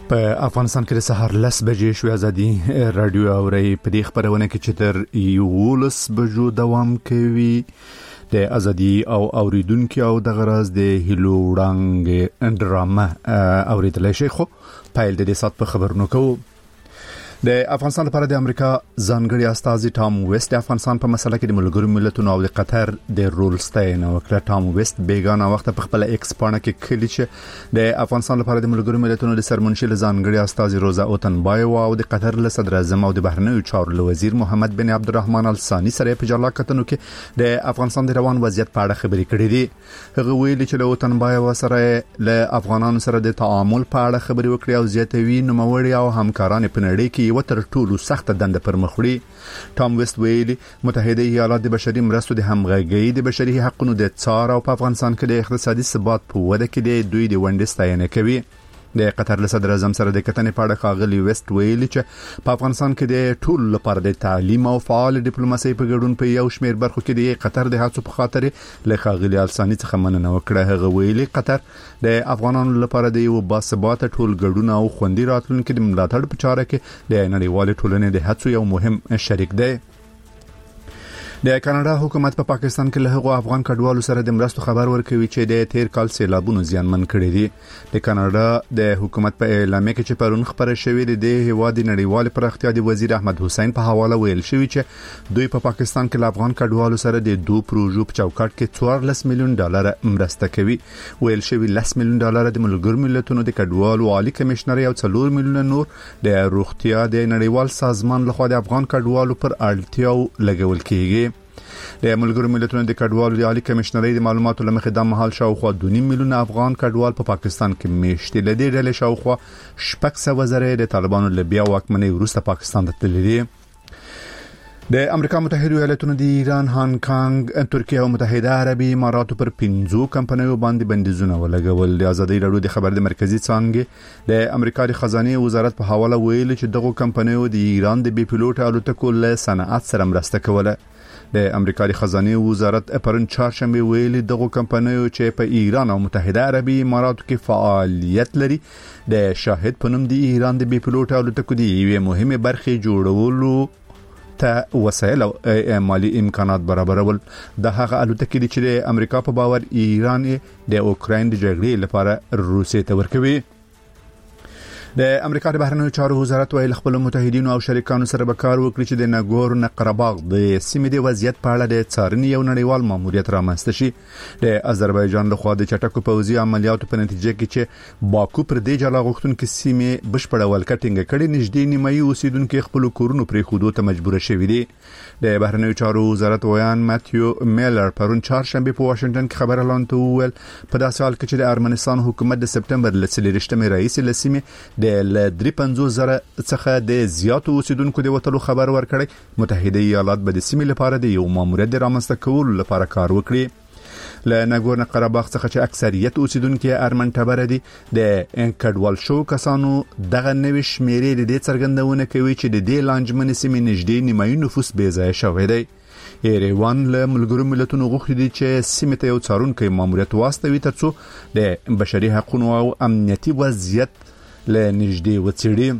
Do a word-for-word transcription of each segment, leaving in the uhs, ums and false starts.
په افغانستان کې د سهار لس بجې شوې ازادي رادیو اوري په دې خبرونه کې چې تر یولس بجو دوام کوي د ازادي او اوریدونکو او د غرض د هلو وړاندې ډرامه اوریدل شي خو پایل د دې سات په خبرونو کوو د افغانستان لپاره د امریکا ځانګړي استازي ټام ویست د افغانستان په مسله کې د ملګرو ملتونو او د قطر د رول ستاینه وکړه. ټام ویست بیگانه وخت په خپل ایکس پاڼه کې کلی چې د افغانستان لپاره د ملګرو ملتونو د سرمنشي ځانګړي استازي روزا اوتنبایو او د قطر له صدر اعظم او د بهرنیو چارو وزیر محمد بن عبدالرحمن الثاني سره په جلا کتنو کې د افغانستان د روان وضعیت په اړه خبرې کړې دي. هغه ویلي چې له اوتنبایو سره له افغانانو سره د تعامل په اړه خبرې وکړي او زیاتوي نوموړي او همکاران په نړۍ کې وتر ټولو سخت دنده پر مخ وړي. ټام ویست ویلي متحده ایالات د بشري مرستو د همغږي د بشري حقوقو د څار او په افغانستان کې د اقتصادي ثبات په وده کې د دوی د ونډې ستاینه کوي. د قطر له صدر اعظم سره د کتنې په اړه ښاغلي ویست ویلي چې په افغانستان کې د ټول لپاره د تعلیم او فعال ډیپلوماسي په ګډون په یو شمېر برخو کې د قطر د هڅو په خاطر له ښاغلي الثاني څخه مننه وکړه. هغه ویلي قطر د افغانانو لپاره د یو باثباته ټول ګډون او خوندي راتلونکي د ملاتړ په چاره کې د نړیوال ټولنې د هڅو یو مهم شریک دی. د کاناډا حکومت په پا پاکستان کې له هغو افغان کډوالو سره د مرستو خبر ورکوي چې د تیر کال سیلابونو زیانمن کړي دي. د کاناډا د حکومت په اعلامیه کې چې پرون خبره شوې د هیواد نړیوال پراختیا د وزیر احمد حسین په حواله ویل شوی چې دوی په پا پاکستان کې له افغان کډوالو سره د دوه پروژو په چوکاټ کې څوارلس میلیون ډالر مرسته کوي. ویل شوی لس میلیون ډالر د ملګرو ملتونو د کډوالو عالی کمشنر او څلور میلیون نور د روغتیا د نړیوال سازمان لخوا د افغان کډوالو پر اړتیاو لګول کیږي. د ملګرو ملتونو د کډوالو د عالی کمشنرۍ د معلوماتو لمخې د مهال شاوخوا دوه میلیون افغان کډوال په پاکستان کې میشته. لدې ډلې شاوخوا شپږ سوه زره د طالبانو له بیا واکمنۍ وروسته پاکستان ته تللي دي. د امریکا متحده ایالاتونو د ایران، هانګ کانګ، ترکیه او متحده عربي اماراتو پر پنځو کمپنیو باندې بندیزونه ولګول. د ازادي راډیو د خبر د مرکزی څانګې د امریکا د خزانه وزارت په حواله ویلي چې دغه کمپنیو د ایران د بي پيلوټ الوتکو له صنعت سره مرسته کوله. د امریکا د خزانه وزارت پرون چهارشنبه ویلي دغه کمپنیو چې په ایران او متحده عربي اماراتو کې فعالیت لري د شاهد په نوم د ایران د بي پيلوټ الوتکو د یوې مهمه برخې جوړولو ته وسایل او مالی امکانات برابرول. د هغه الوتکې چې د امریکا په باور ایران د اوکراین د جګړې لپاره روسیې ته ورکوي. د امریکا د بهرنیو چارو وزارت ویل خپل متحدینو او شریکانو سره به کار وکړي چې د ناګورنو قرهباغ د سیمې د وضعیت په اړه د څارنې یو نړیوال ماموریت رامنځته شي. د آذربایجان لخوا د چټکو پوځي عملیاتو په نتیجه کې چې باکو پر دې جلا غوښتونکو سیمې بشپړه ولکټینګ کړي نږدې نیمایي اوسیدونکو خپل کورونو پرې خودو ته مجبور شوي دي. د بهرنیو چارو وزارت ویان ماتیو میلر پرون چهارشنبه په واشنگټن کې خبر اعلان وکړ په داسې حال کې چې د ارمنستان حکومت د سپټمبر لسلریشتمه رئیس لسیمه د درې پنځوس زره څخه د زیاتو اوسیدونکو د وټلو خبر ورکړی. متحده ایالات به د سیمې لپاره د یو ماموریت د رامنځته کولو لپاره کار وکړي. له ناګورنو قرهباغ څخه چې اکثریت اوسیدونکو ارمن ټبر دي د انکډوال شو کسانو دغه نوې شمیرې د دې څرګندونه کوي چې د دې لانجمن سیمې نږدې نیمایي نفوس بې ځای شوی دی. ایروان له ملګرو ملتونو غوښتي دي چې سیمه ته یو څارونکي ماموریت واستوي ترڅو د بشري حقوقو او امنیتي وضعیت له نږدې وڅېړي.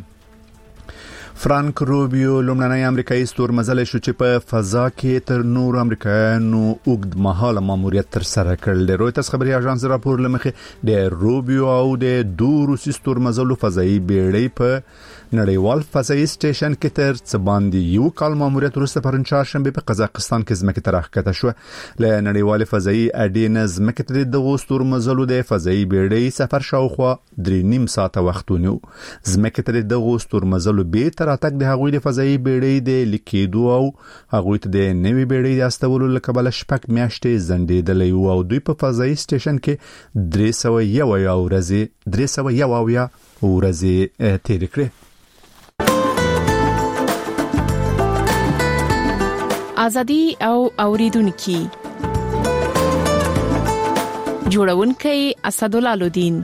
فرانک روبیو لومړنی امریکایي ستورمزل شو چې په فضا کې تر نور امریکایانو اوږد مهاله ماموریت تر سره کړل. د رویټرز خبري اژانس راپور لمخې د روبیو او د دوه روسي ستورمزلو فضایي بیړۍ په نړیوال فضایي سټیشن کې تر څه باندې یو کال ماموریت وروسته پرون چهارشنبه په قزاقستان کې ځمکې ته راښکته شو. له نړیوال فضایي اډې ځمکې ته د دغو ستورمزلو د فضایي بیړۍ سفر شاوخوا درې نیم ساعته وخت ونیو. ځمکې ته د دغو ستورمزلو به تر اتک د هغوی د فضایي بیړۍ د لیکېدو او هغوی ته د نوې بیړۍ د استولو له کبله شپږ میاشتې ځنډېدلی وو او دوی په فضایي سټیشن کې درې سوه یو ورځې درې سوه یو اویا ورځې تېرې کړې. ازادي او اوریدونکو جوړونکي اسدالله لودین.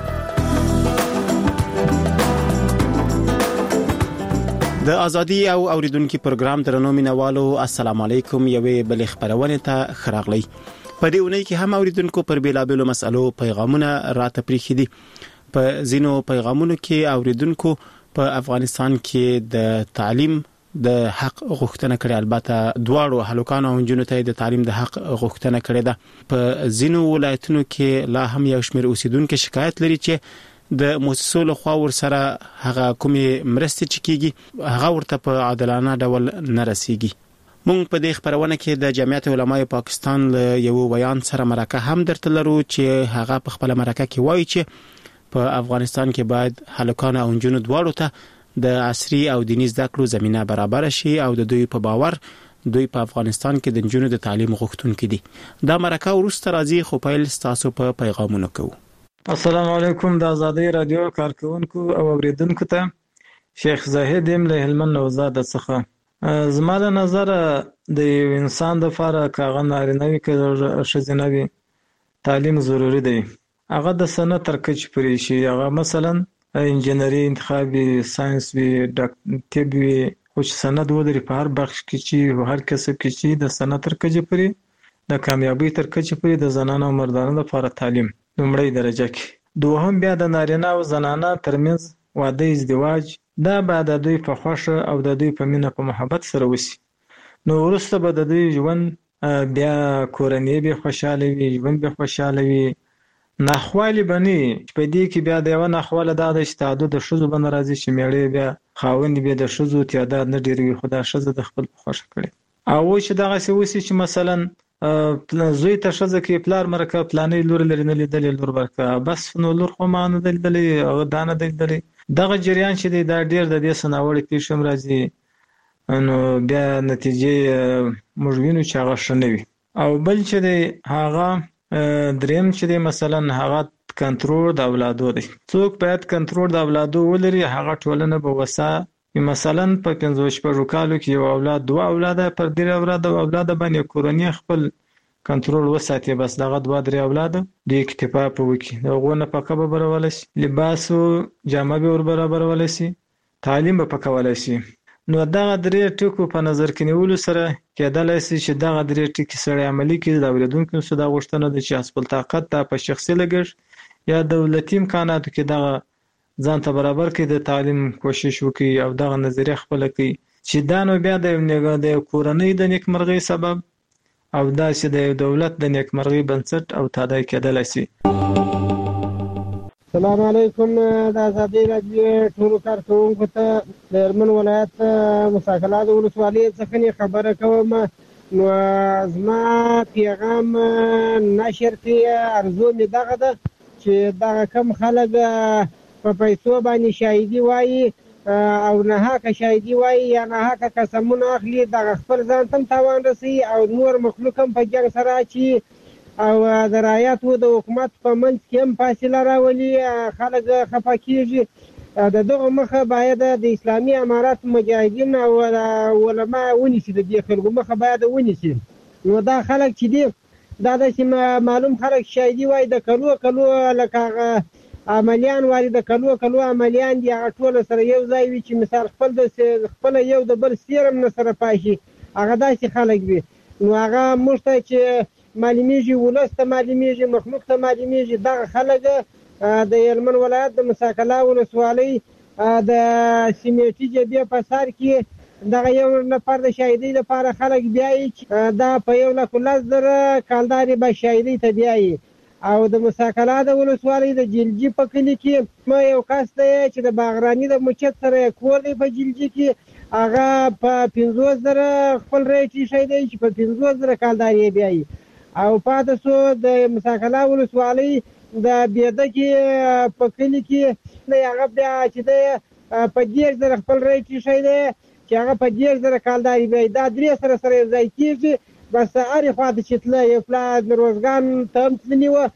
د ازادي او اوریدونکو پروګرام درنو مینوالو السلام علیکم. یوې بل خبرونه ته خراغلی. په دې ونې کې هم اوریدونکو پر بیلابلو مسالو پیغامونه راته پریخي دي. په زینو پیغامونو کې اوریدونکو په افغانستان کې د تعلیم د حق غوښتنه کړې، البته دواړو هلکانو او نجونو ته د تعلیم د حق غوښتنه کړې ده. په زینو ولایتونو کې لا هم یو شمېر اوسیدونکو شکایت لري چې د مؤسسو له خوا ورسره هغه کومې مرستې چې کیږي هغه ورته په عادلانه ډول نه رسیږي. مونږ په دې خبرونه کې د جمعیت علماء پاکستان له یو بیان سره مرکه هم درته لرو چې هغه په خپل مرکه کې وایي چې په افغانستان کې باید هلکان او نجونو دواړو ته د عصري او دیني زده کړو زمينه برابر شي او د دوی په باور دوی په افغانستان کې د نجونو د تعلیم غوښتونکي دي. دا مرکه ورسته راځي خو پیل تاسو په پیغامونو کوو. السلام علیکم د آزادۍ رادیو کارکونکو او اوریدونکو ته شیخ زاهد ام له هلمند نوزاد څخه. زما له نظر د یو انسان د لپاره کاغه نارینه وي که ښځینه وي تعلیم ضروری دی. هغه د سنه تر کچې پورې شي، هغه مثلا انجینری انتخاب وي، ساينس وي، طب وي، خو چې سند ودري په هر بخش کې چې هر کسب کې چې د سنه تر کچې پورې د کامیابی تر کچې پورې د زنانو او مردانو لپاره تعلیم لومړی درجه کې. دوهم بیا د نارینه او زنانه ترمنځ واده ازدواج، دا به د دوی په خوښه او د دوی په مینه په محبت سره وسی. نو وروسته به د دوی ژوند بیا کورنۍ به خوشاله وي، ژوند به خوشاله وي. ناخوالي بني په دې کې بیا د یو ناخواله دا د تعدد د ښځو بن راځي چې میړې بیا خاوند به د ښځو تعداد نه ډیروي، خدا ښځه د خپل خوښه کړي. او چې دغه څه وسی چې مثلا زوی ته ښځه کې پلار مرکه پلانې لور لري نه لیدلې لور ورکه بس نو لور خو ما نه لیدلې او دا نه لیدلې. دغه جریان چې دی دا ډیر د دې سناوړې پیښم راځي، نو بیا نتیجې موږ وینو چې هغه ښه نه وي. او بل چې دی هغه دریم چې دی مثلا هغه کنټرول د اولادو دی. څوک باید کنټرول د اولادو ولري، هغه ټولنه به وسه. مثلا په پنځه شپږ کالو کې یو اولاد دوه اولاد پر ډیر اولاد او اولاد باندې کورنۍ خپل کنټرول وساتي، بس دغه دوه درې اولاد د اکتفا په وکی دغه نه پکه به برول شي، لباس او جامه به ور برابرول شي، تعلیم به پکول شي. نو دغه درې ټکو په نظر کې نیولو سره کېدای شي چې دغه درې ټکي سره عملي کړي. د اوریدونکو څخه د غوښتنه د چې خپل طاقت ته په شخصي لګښت یا دولتي امکاناتو کې دغه ځان ته برابر کړي، د تعلیم کوشش وکړي او دغه نظریه خپل کړي چې دا نو بیا د کورنۍ د نیکمرغۍ سبب او دا چې د دولت د نیکمرغۍ بنسټ او تادای کېدلی شي. السلام علیکم. د آزادۍ رادیو ټولو کارکوونکو ته د هلمند ولایت مساکلا د ولسوالۍ څخه خبره کوم. نو زما پیغام نشر کې ارزو مې دغه ده چې دغه کم خلک په پیسو باندې شاهدي وایي او نه حق شاهدي وایي یا نه حق قسمونه اخلي، دغه خپل ځان ته تاوان رسي او نور مخلوق هم په جنګ سره اچي او د رعایتو د حکومت په منځ کې هم فاصله راولي، خلک خفه کېږي. د دغه مخه باید د اسلامي امارات مجاهدین او علما ونیسي، د دې خلکو مخه باید ونیسي. نو دا خلک چې دي دا داسې معلوم خلک شاهدي وایي د کلو کلو لکه عملیان واري د کلو کلو عملیان دي، هغه ټول سره یو ځای وي چې مثال خپل د خپل یو د بل سیرم نه سره پاشي، هغه داسې خلک وي. نو هغه موږ ته چې معلومیږي، ولس ته معلومیږي، مخلوق ته معلومیږي، دغه خلک د هلمند ولایت د مساکلا ولسوالۍ د سیمټي جبهې په سر کې دغه یو نفر د شاهدۍ لپاره خلک بیایي چې دا په یو لک لس زره کالدارې به شاهدۍ ته بیایي. او د مساکلا د ولسوالۍ د جلجي په کلي کې ما یو کس دی چې د باغراني د مچت سره کور دی په جلجي کې، هغه په پنځوس زره خپل ریټ شاهدۍ چې په پنځوس زره کالدارې بیایي. او پاتې سو د مساکلا ولسوالۍ د بیده کې په کلي کې هغه بیا چې دی په دېرش زره خپل ریټ شاهدۍ چې هغه په دېرش زره کالدارې بیایي. دا درې سره سره یو ځای کېږي، بس هرې خواته چې تله یو پلا د روزګان ته هم تللي وه،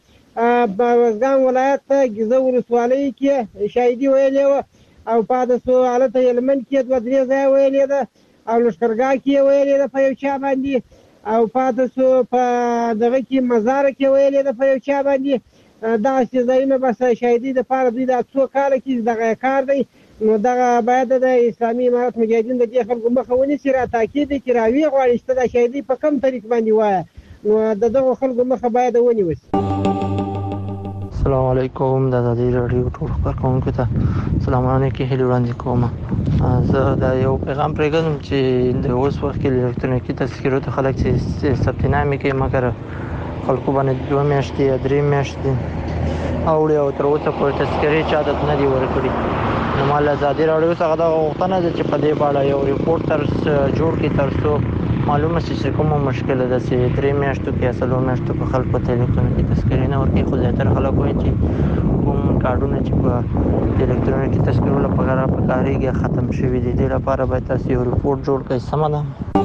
په روزګان ولایت ته ګیزه ولسوالۍ کې شاهدي ویلې وه او پاتې سو هلته هلمند کې دوه درې ځایه ویلې ده او لښکرګاه کې یې ویلې ده په یو چا باندې، او پاتې سو په دغه کې مزاره کې ویلې ده په یو چا باندې. دغسې ځایونه بس شاهدي دپاره دوی دا څو کاله کې دغه کار دی. نو دغه باید د اسلامي امارت مجاهدین د دې خلکو مخه ونیسي، را تاکید دی چې راویې غواړي چې ته دا شاهدي په کوم طریق باندې وایه، نو د دغو خلکو مخه باید ونیول شي. السلام علیکم د آزادي رادیو ټول کارکونکو ته سلامونه کې هلي وړاندې کوم. زه دا یو پیغام پرېږدم چې د اوس وخت کې الکترونیکي تذکرو ته خلک چې ثبت نامې کوي مګر خلکو باندې دوه میاشتې یا درې میاشتې اوړي او تر اوسه پورې تذکرې چا ته نه دي ورکړي. نو مال آزادي رادیو څخه دا غوښتنه ده چې په دې اړه یو ریپورت تر جوړ کړي تر څو معلومه شي چې کومه مشکله ده چې درې میاشتو کې یا څلور میاشتو کې خلکو ته الکترونیکي تذکرې نه ورکوي. خو زیاتره خلک وایي چې کوم کارډونه چې په الکترونیکي تذکرو لپاره پکارېږي ختم شوي دي. دې لپاره باید تاسو یو ریپورت جوړ کړئ. سمه ده.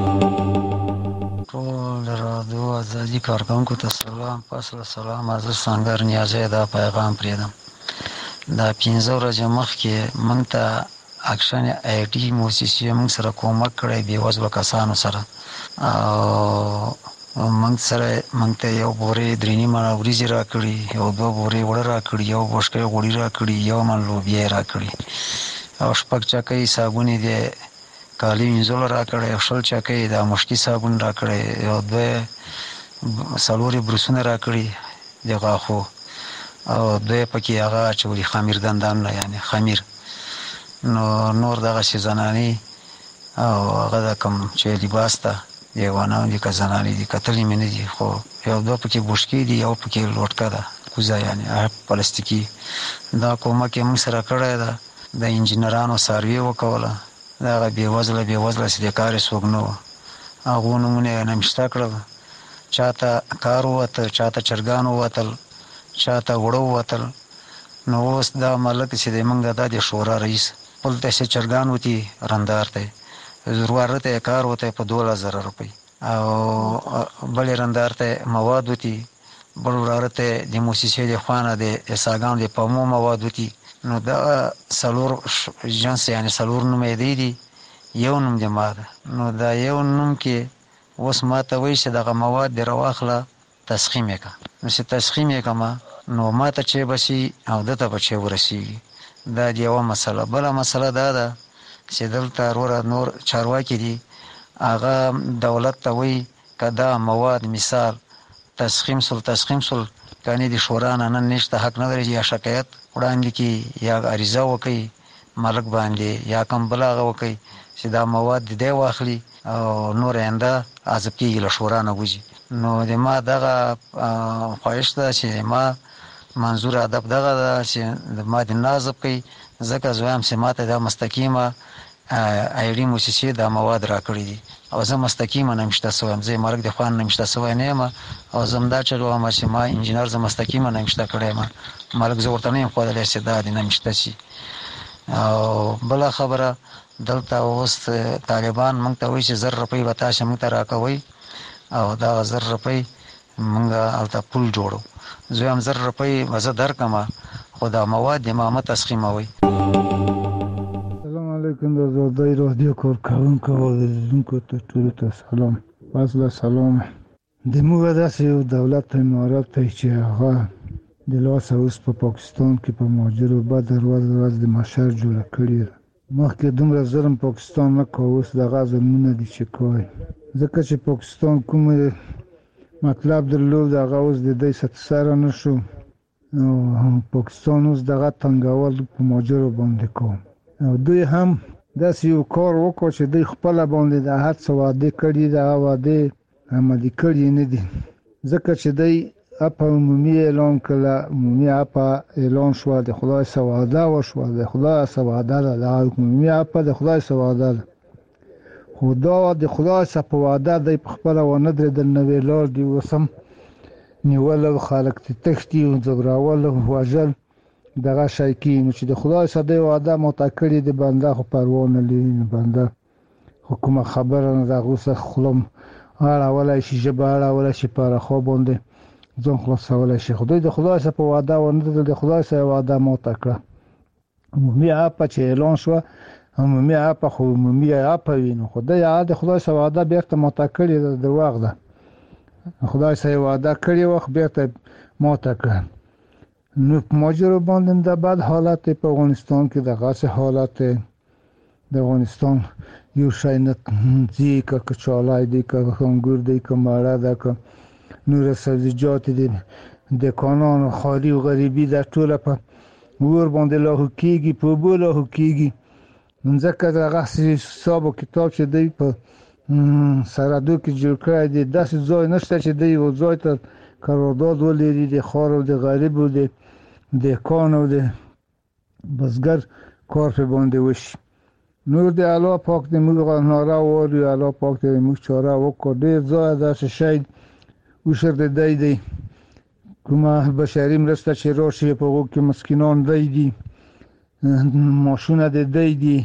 ټول رادیو آزادي کارکونکو ته سلام. پاسله سلام. از سنگر نیازه دا پیغام پرېږدم. دا پنځه ورځې مخکې موږ ته اکشن آی ټي موسسې موږ سره کومک کړی بېوزلو کسانو سره او موږ سره موږ ته یو بورې درې نیمه وریجې راکړي، یو دوه بورې اوړه راکړي، یو بوشکۍ غوړي راکړي، یو من لوبیا یې راکړي او شپږ چکۍ صابون یې د کالي وینځلو راکړی، یو شل چکۍ د مشکي صابون راکړی، یو دوه څلور یې بروسونه راکړي د غاښو او دوی پکې هغه اچولي خمیر دندانونه یعنې خمیر. نو نور دغسې زنانې او هغه د کوم چې لباس ته دیوانان دي که زنانې دي کتلې مې نه دي، خو یو دوه پکې بوشکې دي، یو پکې لوټکه ده کوزه یعنې پلاستیکي. دا کومک یې موږ سره کړی ده. د انجینرانو سروې وکوله، د هغه بېوزله بېوزله چې د کار یې څوک نه وه هغو نومونه یې نمشته کړل. چا ته کار ووته، چا ته چرګان ووتل، چا ته وړه ووتل. نو اوس دا ملک چې دی موږ دا د شورا رئیس خپل ته چې چرګان وتي رندار ته وراره ته یې کار وتی په دولس زره روپۍ او بلې رندار ته مواد وتي، بل وراره ته د موسسې د خوا نه د اساګانو د پمو مواد وتي. نو دا څلور جنس یعنې څلور نومې دی دي، یو نوم د ما ده. نو دا یو نوم کې اوس ما ته وایي چې دغه مواد دې راواخله تسخیم یې کړه. نو چې تسخیم یې کړمه نو ما ته چې بسي او ده ته به چې ورسېږي. دا د یوه مسله. بله مسله دا ده چې دلته وروره نور چارواکي دي هغه دولت ته وایي که دا مواد مثال تسخیم سل تسخیم سل کنې د شورا نه نن نشته حق نه لري یا شکایت وړاندې کړي یا عریضه وکړي ملک باندې یا کوم بل هغه وکړي چې دا مواد د دی واخلي او نور آینده عذاب کېږي له شورا نه وځي. نو د ما دغه خواهش ده چې ما منظور ادب دغه ده چې ما د نازب کوي ځکه زه وایم چې ما ته دا مستقیمه آی ډي موسسې دا مواد راکړي دي او زه مستقیمه نمشته سوی یم. زه ملک د خوا نه نمشته سوی نه یم او زه همدا چلوم چې ما انجینر زه مستقیمه نمشته کړی یم. ملک زه ورته نه یم ښودلی چې دا دې نمشته شي. او بله خبره دلته اوس طالبان موږ ته وایي چې زر روپۍ به تاسې موږ ته راکوئ او دا زر روپۍ موږ هلته پول جوړو. زه وایم زر روپۍ به زه درکړم خو دا مواد د ما مه تسخیموئ. السلام علیکم د آزادۍ رادیو کارکوونکو او اوریدونکو ته ټولو ته سلام. فضل سلام. د موږ داسې یو دولت امارت دی چې هغه د لاسه اوس په پاکستان کې په مهاجرو بده ورځ ورځ د محشر جوړه کړې ده. مخکې دومره ظلم پاکستان نه کوه، اوس دغه ظلمونه دي چې کوي ځکه چې پاکستان کوم مطلب درلود هغه اوس د دوی سره نه شو او پاکستان اوس دغه تنګول په مهاجرو باندې کوي او دوی هم داسې یو کار وکړ چې دوی خپله باندې د هر څه وعدې کړي دغه وعدې عملي کړي نه دي ځکه چې دوی اپا عمومي اعلان کړه. عمومي اپا اعلان شوه د خدای څخه وعده وشوه، د خدای څخه وعده ده، د عمومي اپا د خدای څخه وعده ده. خو دا د خدای څخه په وعده دی په خپله ونه درېدل، نوې لار دي اوس هم نیول او خلک ترې تښتي او ځورول او وژل دغه شی کېږي. نو چې د خدای څخه دی وعده ماته کړې د بنده خو پروا نه لري. نو بنده خو کومه خبره نه ده، هغو څخه خوله اړولی شي، ژبه اړولی شي، په رخوا باندې ځان خلاصولی شي. خو دوی د خدای څخه په وعده ونه درېدل، د خدای څخه وعده ماته کړه. عمومي اپه چې اعلان شوه عمومي اپه خو عمومي اپه وي، نو خو دوی هغه د خدای څخه وعده بېرته ماته کړې ده، درواغ ده. خدای څخه یې وعده کړې وه خو بېرته ماته کړه. نو په مهاجرو باندې د بد حالت دی په افغانستان کې، دغسې حالت دی. د افغانستان یو شی نه ځي، که کچالای دی، که انګور دی، که مڼه ده، که نور سبزیجات دي، د کانونو خالي او غریبي د ټوله په ور باندې لاهو کېږي، په اوبو لاهو کېږي. ځکه دغه حساب او کتاب چې دی په سرحدو کې جوړ کړی دی، داسې ځای نشته چې دی یو ځای ته قرارداد ولري د خار او د غریب او د دهقان او د بزګر کار په باندې وشي. نور د الله پاک دې موږ ناره ووایو، الله پاک دې موږ چاره وکړو. ډېر ځای داسې شی وشر د دی دی کومه بشري مرسته چې راشي په هغو کې مسکینان دی دي، ماشونه د دی دي.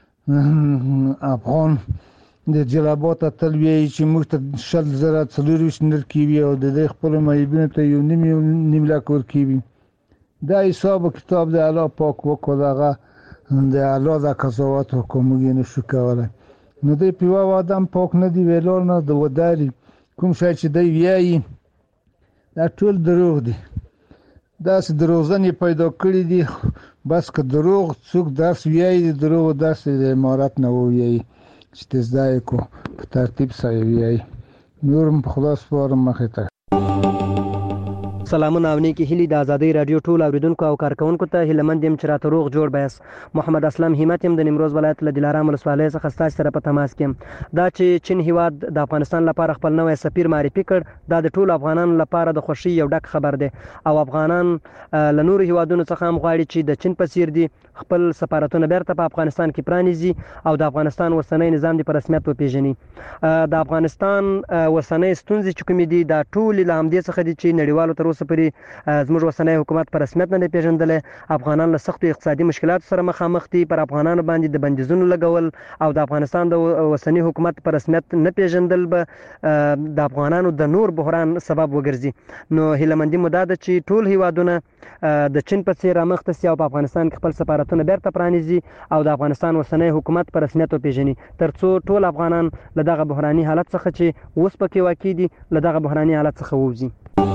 افغان د جلبات تل وی چې موږ ته شل زره څلورویشت نرکې وي او د دې خپلو معیبینو ته یو نیم یو نیم لاک ورکې وي. دا حساب و کتاب د الله پاک وکړو، دغه د الله د قضاوت وکړو، موږ یې نشو کولی. نو دی په یوه آدم پاک نه دی ویلار نه د وداري کوم شی چې دی ویایي دا ټول دروغ دی. داسې دروغجن یې پیدا کړي دي. بس که دروغ څوک درس ویایي د دروغو درس د امارت نه وویایي چې ته زده یې کو په ترتیب سره ویایي. نور هم په خدا سپارم مخې ته. سلامونه او نیکی هیلې د ازادۍ رادیو ټول اوریدونکو او کارکونکو ته هیلهمند یم چې راته روغ جوړ بیاست. محمد اسلم همت یم د نیمروز ولایت له دلارام ولسوالۍ څخه ستاسو سره په تماس کې یم. دا چې چین هیواد د افغانستان لپاره خپل نوی سفیر معرفي کړ، دا د ټولو افغانانو لپاره د خوښۍ یو ډک خبر دی او افغانان له نورو هیوادونو څخه هم غواړي چې د چین په څیر دي خپل سفارتونه بیرته په افغانستان کې پرانیزي او د افغانستان اوسنی نظام د په رسمیت وپیژني. د افغانستان اوسنۍ ستونزې چې کومې دي دا ټولې له همدې څخه دي چې نړیوالو تر اوسه پورې زموږ اوسنی حکومت په رسمیت نه دی پیژندلی. افغانان له سختو اقتصادي مشکلاتو سره مخامخ دي. پر افغانانو باندې د بندیزونو لګول او د افغانستان د اوسنی حکومت په رسمیت نه پیژندل به د افغانانو د نور بحران سبب وګرځي. نو هیلهمندي مو دا ده چې ټول هیوادونه د چین په څیر رامخته سي او په افغانستان کې خپل سفارتونه بیرته پرانیزي او د افغانستان اوسنی حکومت په رسمیت وپیژني، ترڅو ټول افغانان له دغه بحراني حالت څخه چې اوس پکې واقع دي له دغه بحراني حالت څخه ووځي.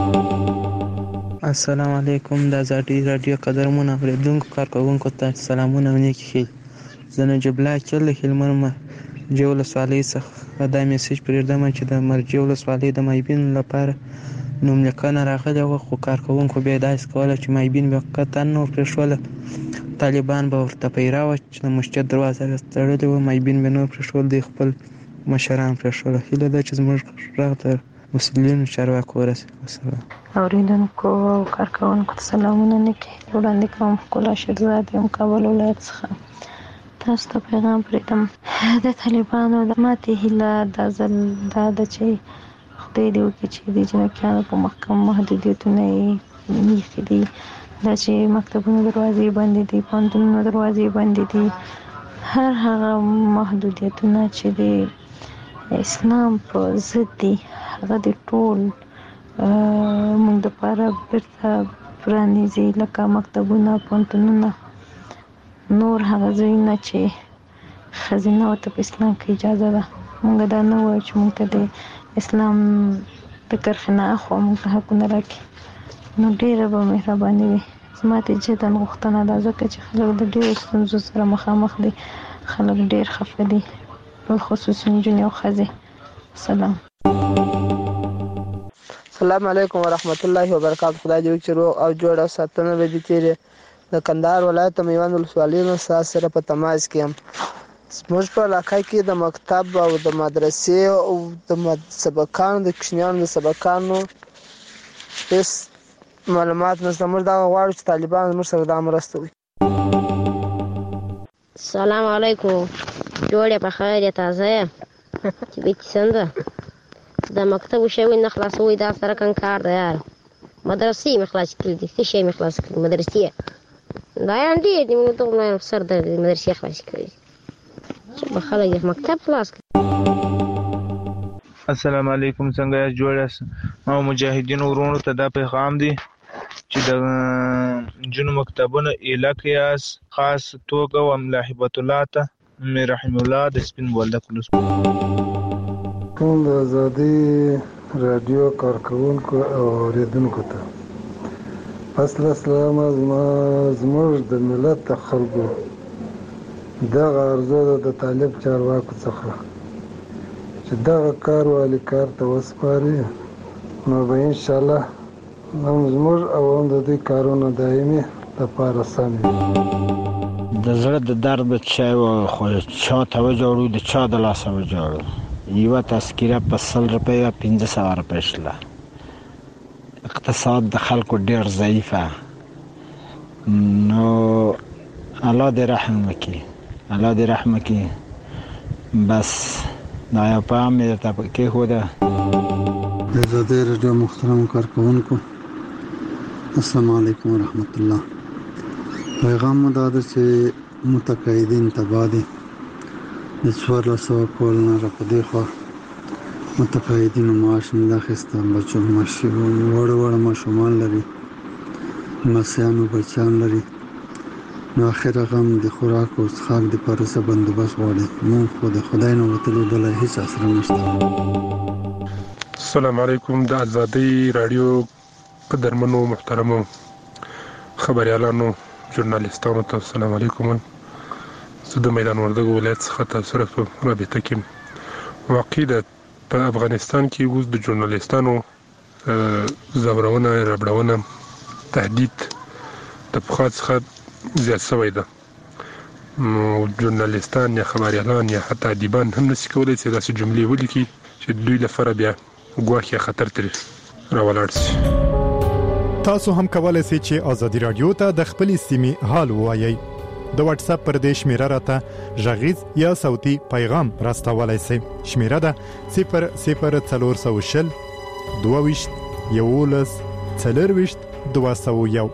السلام علیکم. د ازادۍ رادیو قدرمن اوریدونکو کارکوونکو ته سلامونه او نیکی ښې. زه نجیب الله اکل له هلمند مرجې ولسوالۍ څخه دا میسج پرېږدم چې د مرجې ولسوالۍ د مایبینو لپاره نوملیکنه راغلې وه، خو کارکوونکو بیا یې داسې کوله چې مایبین به قطعا نه ورپرېښوله. طالبان به ورته پیرا وه چې د مسجد دروازه تړلې وه، مایبین به نه ورپرېښول، دوی خپل مشران پرېښوله. هیله ده چې زموږ غږ د مسؤلینو چارواکو ورسېږي. والسلام. اوریدونکو او کارکوونکو ته سلامونه نیکې وړاندې کوم. ښکلا شیرزاد یم کابل ولایت څخه. تاسو ته پیغام پرېږدم. د طالبانو د ماتې هیله دا ځل دا ده چې خدای دې وکړي چې د جنکیانو په محکم محدودیتونه یې ایښي دي. دا چې مکتبونو دروازې بندې دي، پوهنتونونو دروازې بندې دي، هر هغه محدودیتونه چې د اسلام په ضد دي هغه د ټول موږ دپاره بیرته پرانیزي، لکه مکتبونه، پوهنتونونه، نور هغه ځایونه چې ښځینه ورته په اسلام کې اجازه ده. موږ دا نه وایو چې موږ ته د اسلام د کرښې نه اخوا موږ ته حقونه راکړي. نو ډېره به مهرباني وي. زما ته جدا غوښتنه ده، ځکه چې خلک د ډېرو ستونزو سره مخامخ دي، خلک ډېر خفه دي، بالخصوص نجونې او ښځې. سلام. السلام علیکم ورحمت الله وبرکاته. خدای دې وکړي چې روغ او جوړ او ساتنه به دې تېرې. د کندهار ولایت د میوند ولسوالۍ نه ستاسو سره په تماس کې یم. زموږ په علاقه کې د مکتب او د مدرسې او د سبقانو د کوچنیانو د سبقانو هېڅ معلومات نشته. موږ دغه غواړو چې طالبان زموږ سره دا مرسته وکړي. السلام علیکم. جوړ یې په خیر یې تازه یې چې بیتي څنګه د مکتب شوي نه خلاصوي دا سره کم کار دی یاره. مدرسې مې خلاص کړي دي، څه شی مې خلاص کړي مدرسې دا یان ډېر دي. موږ ته سر درد دي مدرسې خلاص کړي چې به خلک یې مکتب خلاص کړي. السلام علیکم. څنګه یاست؟ جوړ یاست؟ او مجاهدینو ورونو ته دا پیغام دی چې د نجونو مکتبونه ایله کې یاست، خاص توګه و ملا هبت الله ته مې رحم الله د سپین بولدک ولسوالۍ. ټول د ازادۍ رادیو کارکوونکو او اوریدونکو ته اصل سلام. زموږ د ملت د خلکو دغه ارزو ده د طالب چارواکو څخه چې دغه کار والي کار ته وسپاري، نو به انشاءالله هم زموږ او هم د دې کارونه دایمي لپاره سم د زړه د درد چا خو چا ته وجوړو د چا د لاسه وجوړو یوه تذکره په سل روپۍ یا پنځه سوه روپۍ شله. اقتصاد د خلکو ډېر ضعیفه، نو الله دې رحم وکړي، الله دې رحم وکړي. بس دا یو پیغام مې درته کېښوده. د ازادۍ راډیو محترمو کارکوونکو، السلام علیکم ورحمت الله. پیغام مو دا ده چې متقاعدین تباه دي. د څوارلس سوه کال نه را په دې خوا متقاعدینو معاش نه ده اخیسته. بچو وړه وړه ماشومان لري، لمسیانو بچیان لري، نو آخر غم د خوراک او څښاک دپاره څه بندوبست غواړي. مونږ خو د خدای نه وتلو بله هېڅ اسره نشته. السلام علیکم. د ازادۍ راډیو قدرمنو محترمو خبریالانو ژورنالیستانو ته السلام علیکم. زه د میدان وردګو ولایت څخه تاسو سره په رابطه کې یم. واقع ده په افغانستان کې اوس د ژورنالیستانو ځورونه، ربړونه، تهدید د پخوا څخه زیات شوی ده. ژورنالیستان یا خبریالان یا حتی ادیبان هم نشي کولی چې داسې جملې ولیکي چې دوی لپاره بیا ګواښ یا خطر ترې راولاړ شي. تاسو هم کولای شئ چې ازادي رادیو ته د خپلې سیمې حال ووایئ. د واتس اپ پر دې شمیره راته غږیز یا صوتي پیغام راستولای شئ. شمیره ده صفر صفر څلور سوه شل دوه ویشت یولس څلرویشت دوه سوه یو.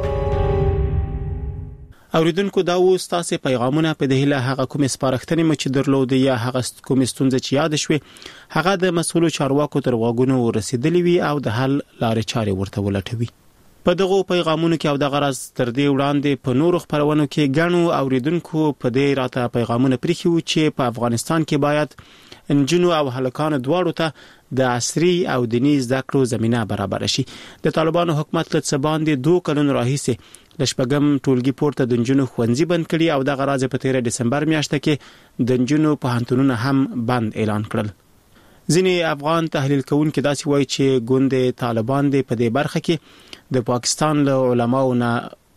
اوریدونکو، دا و ستاسو پیغامونه په دهله هغه کوم سپارښتنې مچ درلودي یا هغه کوم ستونزې چې یاد شوي هغه د مسؤلو چارواکو تر غوږونو ورسېدلې وي او د حل لارې چارې ورته ولټوي. په دغه پیغامونو کې او د غرض تر دې وړاندې په نورو خبرونو کې ګڼو اوریدونکو په دې راته پیغامونه پریښي وو چې په افغانستان کې باید انجنونو او هلکانو دواړو ته د عصري او دیني زده کړو زمينه برابر شي. د طالبانو حکومت له څه باندې دوه کلونو راهیسې د شپږم ټولګي پورته د انجنونو ښوونځي بند کړي او د غرض په تیر دسمبر میاشته کې د انجنونو پوهنتونونه هم بند اعلان کړل. ځینې افغان تحلیل کوونکي داسې وایي چې ګوند طالبان د په دې برخه کې د پاکستان له علماو نه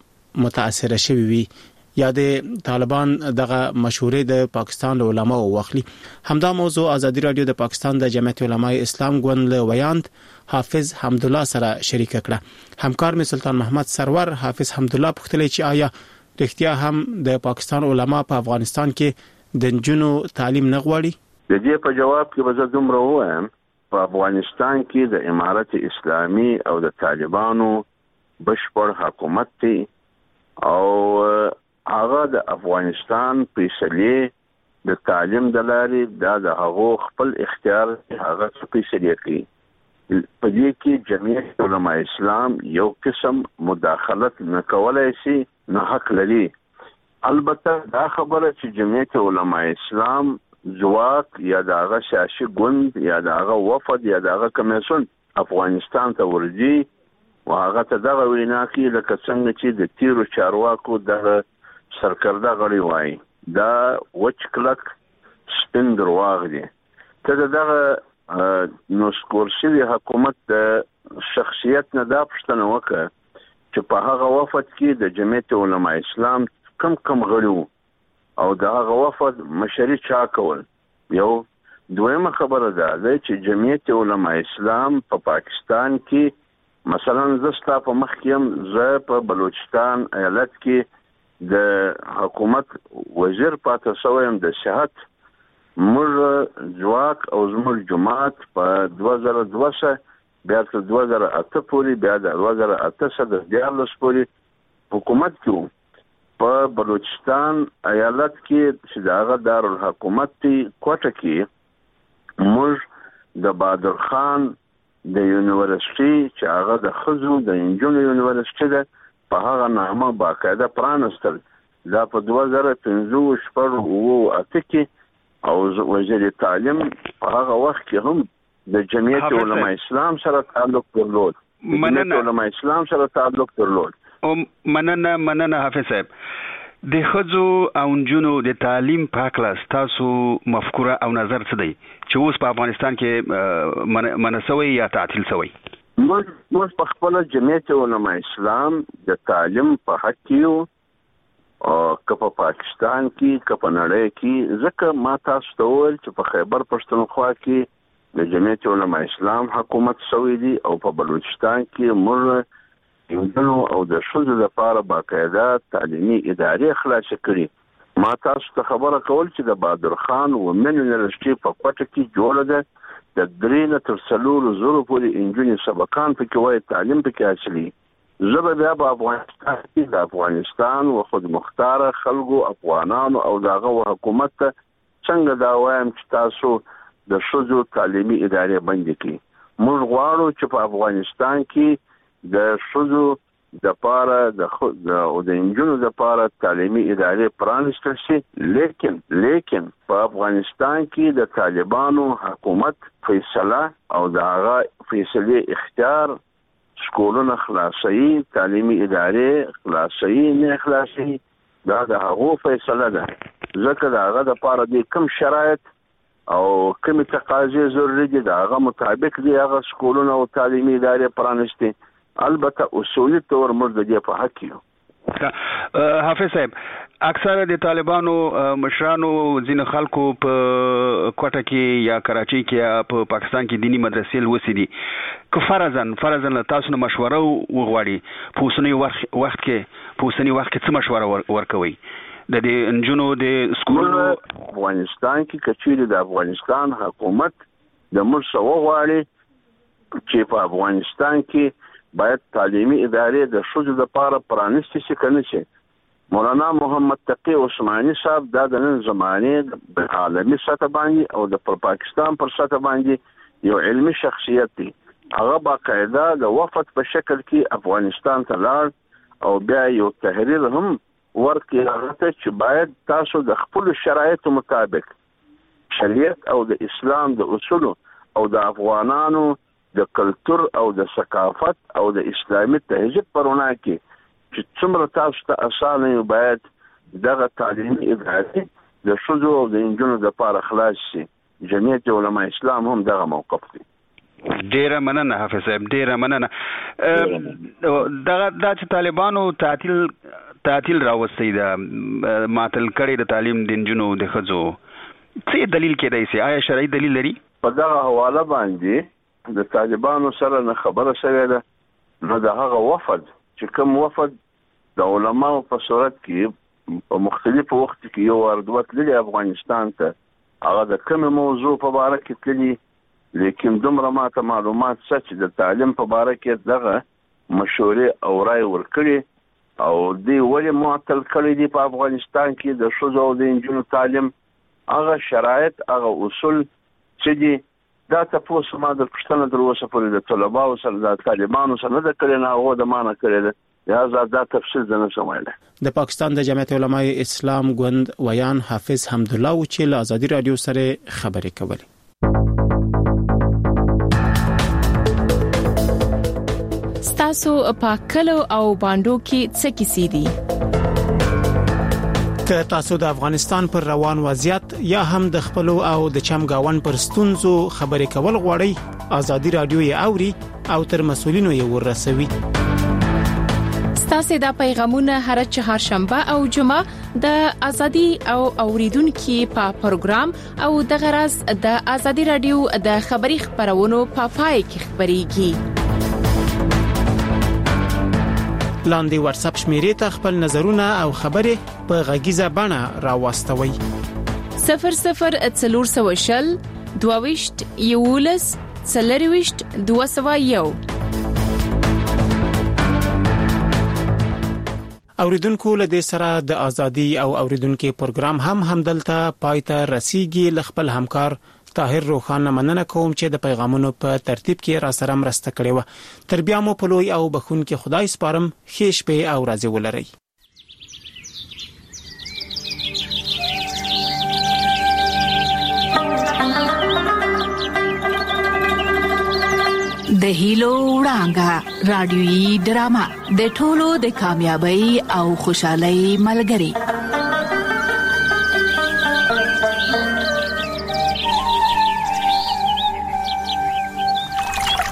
متاثر شوي وي یا د طالبان دغه مشورې د پاکستان له علماو واخلي. همدا موضوع ازادي رادیو د پاکستان د جمعیت علماء اسلام ګوند له ویاند حافظ حمدالله سره شریک کړه. همکار می سلطان محمد سرور حافظ حمدالله پوښتلی چې آیا رښتیا هم د پاکستان علما په افغانستان کې د نجونو تعلیم نه غواړي؟ د دې په جواب کې به زه دومره ووایم، په افغانستان کې د امارت اسلامي او د طالبانو بشپړ حکومت دی او هغه د افغانستان فیصلې د تعلیم د لارې دا د هغو خپل اختیار هغه فیصلې کوي. په دې کې جمعیت علماء اسلام یو قسم مداخلت نه کولای شي، نه حق لري. البته دا خبره چې جمعیت علماء اسلام ځواک یا د هغه سیاسي ګوند یا د هغه وفد یا د هغه کمیسیون افغانستان ته ورځي او هغه ته دغه وینا کوي لکه څنګه چې د تیرو چارواکو دغه سرکرده غړي وایي، دا وچ کلک سپین درواغ دي. ته دغه نو سکورسي حکومت د شخصیت نه دا پوښتنه وکړه چې په هغه وفد کې د جمعیت علماء اسلام کم کم غړي او د هغه وفد مشري چا کول. یو دویمه خبره ده چې جمعیت علماء اسلام په پا پاکستان کې مثلا زستا په مخ کې هم زه په بلوچستان ایالت کې د حکومت وزیر پاتې شوم د صحت. موږ ځواک او زموږ جماعت په دوه زره دوه بیا تر دوه زره اته پورې بیا د دوه زره اته د دیارلس پورې حکومت کې په بلوچستان ایالت کې چې دغه دارالحکومت دی کوټه کې موږ د بادر خان د یونیورسيټي چې هغه د خزو د انجونو یونیورسيټي ده په هغه نامه باقاعده پرانستل. دا په دوه زره پنځه شپږ او اته کې او وزیر تعلیم په هغه وخت کې هم د جمعیت علماء اسلام سره تعلق درلود. جمعیت علماء اسلام سره تعلق درلود. او مننه مننه حافظ صاحب. د خزو او نجونو د تعلیم په اړه تاسو مفکوره او نظر څه دی چې اوس په افغانستان کې منسوي یا تعطیل شوی؟ موږ موږ په خپل جمعیت علماء اسلام د تعلیم په حق کې او که په پاکستان کې که په نړۍ کې ځکه ما تاسو ته وویل چې په خیبر پښتونخوا کې د جمعیت علماء اسلام حکومت شوی دی او په بلوچستان کې موږ یوندنو او د ښځو لپاره باقاعده تعلیمي ادارې خلاصې کړي. ما تاسو ته خبره کول چې د بادر خان ومن یونیورسيټي په کوټه کې جوړه ده د درې نه تر څلورو زرو پورې انجونې سبقان پکې وایي تعلیم پکې حاصلي. زه به بیا په افغانستان کې د افغانستان و خود مختاره خلکو افغانانو او دغه حکومت ته څنګه دا وایم چې تاسو د ښځو تعلیمي ادارې بندې کړي. موږ غواړو چې په افغانستان کې د ښځو د پاره د او د انجونو د پاره تعلیمي ادارې پرانستل شي، لیکن لیکن په افغانستان کې د طالبانو حکومت فیصله او د هغه فیصله اختیار سکولونه خلاصي، تعلیمي ادارې خلاصي نه خلاصي، دا د هغه فیصله ده. ځکه د هغه د پاره د کم شرایط او کوم تقاضې ضروري دي د هغه مطابق دی هغه سکولونه او تعلیمي ادارې پرانستي. البته اصولي تور موږ د دې په حق یو. حافظ صاحب، اکثره د طالبانو مشرانو ځینې خلکو په کوټه کې یا کراچۍ کې یا په پاکستان کې دینی مدرسې لوستي دي. که فرضاً فرضاً له تاسو نه مشوره وغواړي په اوسني وخت کې په اوسني وخت کې څه مشوره ورکوي د دې انجونو د سکولونو افغانستان کې؟ کچېرې د افغانستان حکومت د موږ څه وغواړي چې په افغانستان کې باید تعلیمي ادارې د ښځو لپاره پرانستې شي که نه شي. مولانا محمد تقی عثماني صاحب دا د نن زمانې د عالمي سطح باندې او د پر پاکستان پر سطح باندې یو علمي شخصیت دی. هغه باقاعده د وفد په شکل کې افغانستان ته لاړ او بیا یو تحریر هم ورکړي هغه ته چې باید تاسو د خپل شرایطو مطابق شریعت او د اسلام د اصولو او د افغانانو د کلچر او د ثقافت او د اسلامي تهذیب پرونه کې چې څومره تاسو ته اسانه یو باید دغه تعلیمي ادارې د ښځو او د انجونو لپاره خلاص شي. جمعیت علماء اسلام هم دغه موقف دی. ډیره مننه حافظ صاحب، ډیره مننه. دغه د طالبانو تعطیل تعطیل راوستي دا معطل کړي د تعلیم د انجونو د ښځو، څه دلیل کېدای شي؟ آیا شرعي دلیل لري؟ په دغه حواله باندې د طالبانو سره نه خبره شوې ده نو د هغه وفد چې کوم وفد د علماو په صورت کې په مختلفو وخت کې یو وردوه تللي افغانستان ته، هغه د کوم موضوع په باره کې تللي، لیکن دومره ماته معلومات شته چې د تعلیم په باره کې دغه مشورې او رای ورکړي او دوی ولې معطل کړي دي په افغانستان کې د ښځو او د نجونو تعلیم. هغه شرایط هغه اصول چې دي دا تاسو ما د پښتنه در اوسه پورې د طلباو سره د طالبانو سره نه د کړي نه هغه د مانه کړي ده. لہذا دا تفصیل نه سمایله. د پاکستان د جمعیت علماء اسلام ګوند ویان حافظ حمدالله و چې له آزادي رادیو سره خبرې کولې. ستاسو په کلو او باندو کې څه کیسې دي؟ که تاسو د افغانستان پر روان وضعیت یا هم د خپل او د چمګاون پر ستونزو خبرې کول غواړئ، آزادي رادیو یې اوري او تر مسولینو یې ورسوي. ستاسو د پیغامونه هر چهارشنبه او جمعه د ازادي او اوریدونکو په پروګرام او د غرض د آزادي رادیو د خبري خبرونو په پای کې خبريږي. لاندې واتس اپ شمیرې ته خپل نظرونه او خبرې په غږیزه بڼه راوستوي. صفر صفر څلور سوه شل دوه یولس څلرويشت دوه سوه یو. اوریدونکو له دې سره د ازادي او اوریدونکو پروګرام هم همدلته پایته رسیدي. خپل همکار طاهر روخان مننه کوم چې د پیغامونو په ترتیب کې را سره مرسته کړې و. تر بیا مو په لوی او بخون کې خدای سپارم. ښه شپه او ورځ ولرئ. د هیلو وړانګه رادیوي ډرامه د ټولو د کامیابی او خوشحالي ملګری.